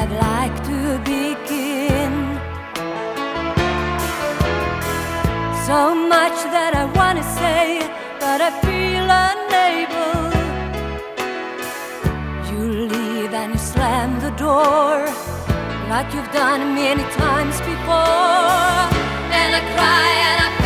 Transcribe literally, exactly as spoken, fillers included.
I'd like to begin. So much that I want to say, but I feel unable. You leave and you slam the door, like you've done many times before. And I cry and I